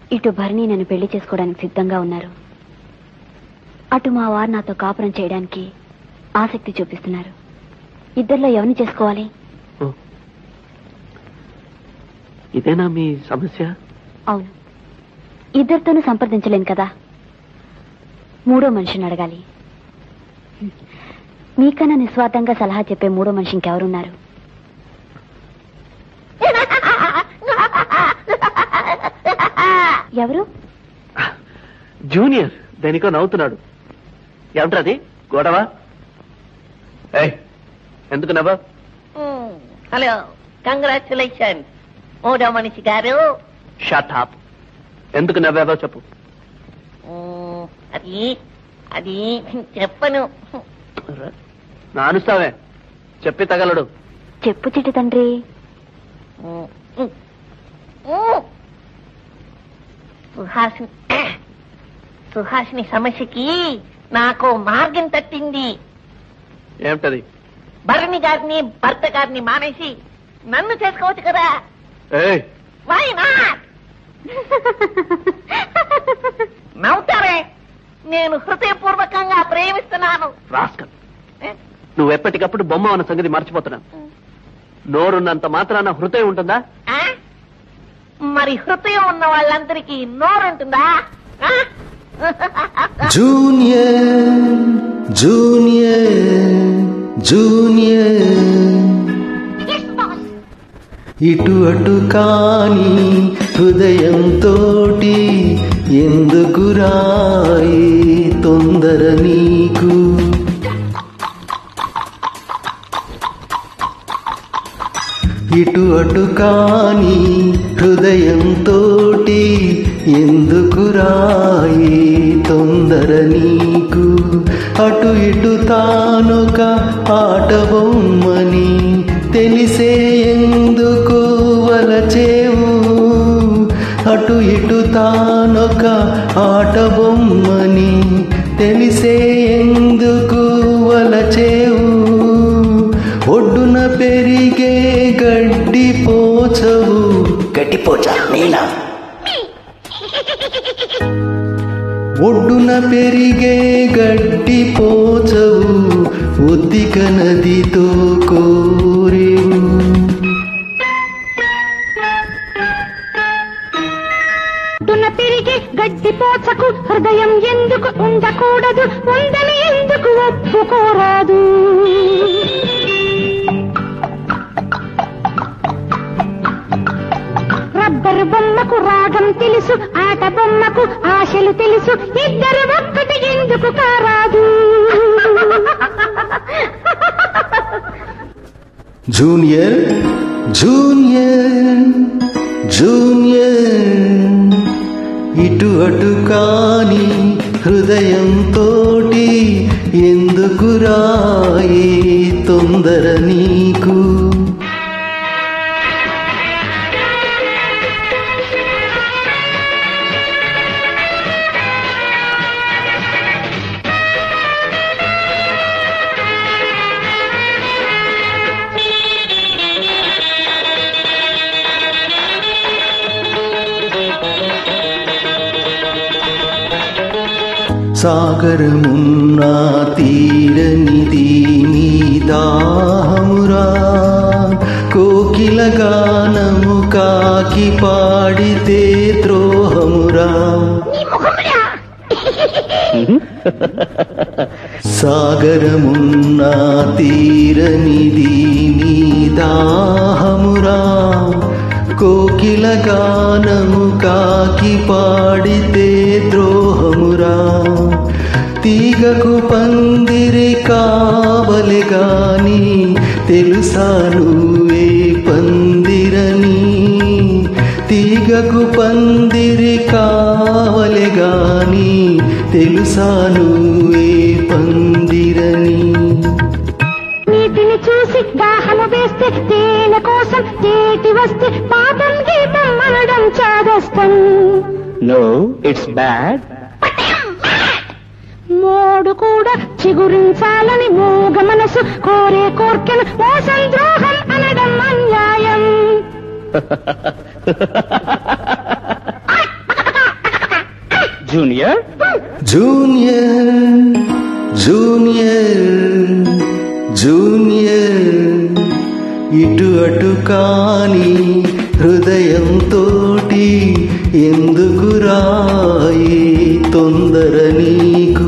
ఇటు భరణి నన్ను పెళ్లి చేసుకోవడానికి సిద్ధంగా ఉన్నారు, అటు మా వారు నాతో కాపురం చేయడానికి ఆసక్తి చూపిస్తున్నారు. ఇద్దరిలో ఎవరిని చేసుకోవాలి? ఇదేనా మీ సమస్య? అవును, ఇద్దరితోనూ సంప్రదించలేను కదా, మూడో మనిషిని అడగాలి. మీకన్నా నిస్వార్థంగా సలహా చెప్పే మూడో మనిషి ఇంకెవరున్నారు? ఎవరు? జూనియర్ దేనికో నవ్వుతున్నాడు. ఏమంటారు గొడవ? ఎందుకు నవ్వ? హలో, కంగ్రాచులేషన్ మూడో మనిషి గారు. Shut up. ఎందుకు నవ్వావో చెప్పు. అది అది చెప్పను. నానుస్తావే, చెప్పి తగలడు. చెప్పు చిట్టి తండ్రి. సుహాసిని సమస్యకి నాకు మార్గం తట్టింది. ఏమిటది? భరణి గారిని భర్త గారిని మానేసి నన్ను చేసుకోవచ్చు కదా. Why not? నవ్వుతారే, నేను హృదయపూర్వకంగా ప్రేమిస్తున్నాను. నువ్వు ఎప్పటికప్పుడు బొమ్మ అన్న సంగతి మర్చిపోతున్నావు. నోరున్నంత మాత్రాన హృదయం ఉంటుందా? మరి హృదయం ఉన్న వాళ్ళందరికీ నోరుంటుందా? జూనియర్ జూనియర్ జూనియర్, ఇటు అటు కాని హృదయంతోటి ఎందుకు రాయి తొందర నీకు? ఇటు అటు కాని హృదయంతోటి ఎందుకు రాయి తొందర నీకు? అటు ఇటు తానొక ఆట బొమ్మని తెలిసే ఎందుకు వలచేవు? అటు ఇటు తానొక ఆట బొమ్మని తెలిసే ఎందుకు వలచేవు? ఒడ్డున పెరిగే గడ్డి పోచవు. గడ్డి పోచ నేనా? ఒడ్డున పెరిగే గడ్డి పోచవు, ఒద్దిక నదితో కోరేవు. ఒడ్డున పెరిగే గడ్డి పోచకు హృదయం ఎందుకు ఉండకూడదు? ఉందని ఎందుకు ఒప్పుకోరాదు? రబ్బరు బొమ్మకు రాగం తెలుసు, ఆట బొమ్మకు ఆశలు తెలుసు, ఇద్దరు ఒక్కటి ఎందుకు కారాదు? జూనియర్ జూనియర్ జూనియర్, ఇటు అటు కాని హృదయంతోటి ఎందుకు రాయి తొందర నీకు? సాగరమున్నా తీరనిది నీ దాహమురా, కోకిల గానము కాకి పాడితే ద్రోహమురా. సాగరమున్నా తీరనిది నీ దాహమురా, కోకిల గానము కాకి పాడితే ద్రోహమురా. తీగకు పందిరి కావలె గాని తెలుసా నువ్వే పందిరని? తీగకు పందిరి కావలె గాని తెలుసా నువ్వే పందిరని? నీటిని చూసి దాహము వేస్తే తేనె కోసం తేటి వస్తే పాపం గీతం అనడం చాదస్తం. No, it's bad. మోడు కూడా చిగురించాలని మోగ మనసు కోరే కోర్కెను మోసం ద్రోహం అనడం అన్యాయం. జూనియర్ జూనియర్ జూనియర్ జూనియర్ ఇటు అటు కాని హృదయంతోటి ఎందుకు రాయి తొందర నీకు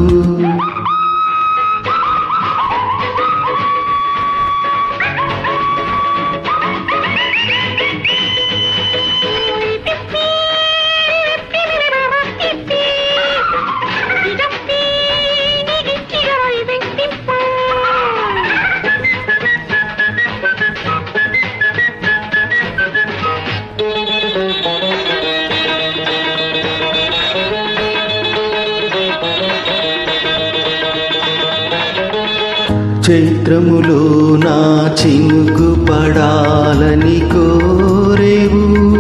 చైత్రములో నా చినుకు పడాలని కోరేవు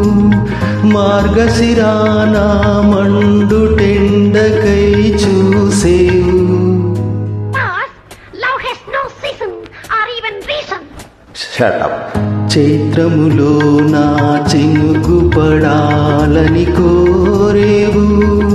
మార్గశిరాన మండుటెండకై చూసేవు చైత్రములో నా చినుకు పడాలని కోరేవు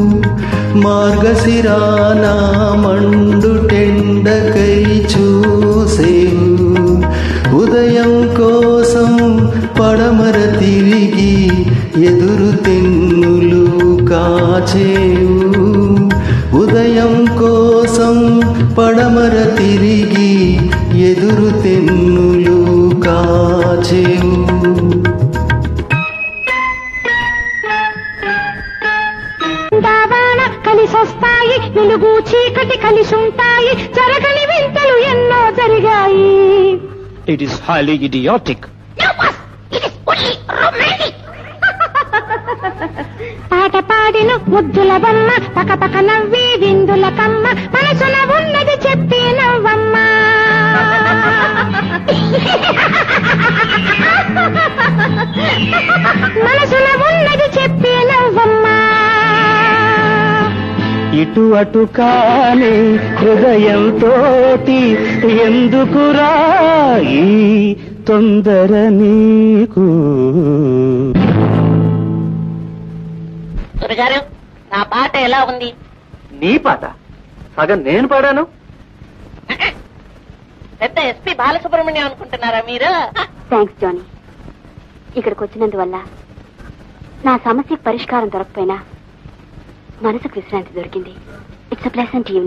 మార్గశిరాన మండుటెండకై చూసేవు ఉదయం కోసం పడమర తిరిగి ఎదురు తెన్నులు కాచేవు ఉదయం కోసం పడమర తిరిగి ఎదురు తెన్నులు కాచేవు కలిసొస్తాయి వెలుగు చీకటి కలిసుంటాయి జరగని వింతలు ఎన్నో జరిగాయి. It is highly idiotic. పాట పాడిన ముద్దుల బొమ్మ పక పక నవ్వి విందుల కమ్మ మనసున ఉన్నది చెప్పి నవ్వమ్మ. మనసున ఉన్నది చెప్పి నవ్వమ్మ. ఇటు అటు కాని హృదయంతోటి ఎందుకు రాయి తొందర నీకు. గురుగారు నా పాట ఎలా ఉంది? నీ పాట సగం నేను పాడాను. పెద్ద ఎస్పీ బాలసుబ్రహ్మణ్యం అనుకుంటున్నారా మీరు? Thanks Johnny. ఇక్కడికి వచ్చినందువల్ల నా సమస్యకు పరిష్కారం దొరకపోయినా మనసుకు విశ్రాంతి దొరికింది. It's a pleasant evening.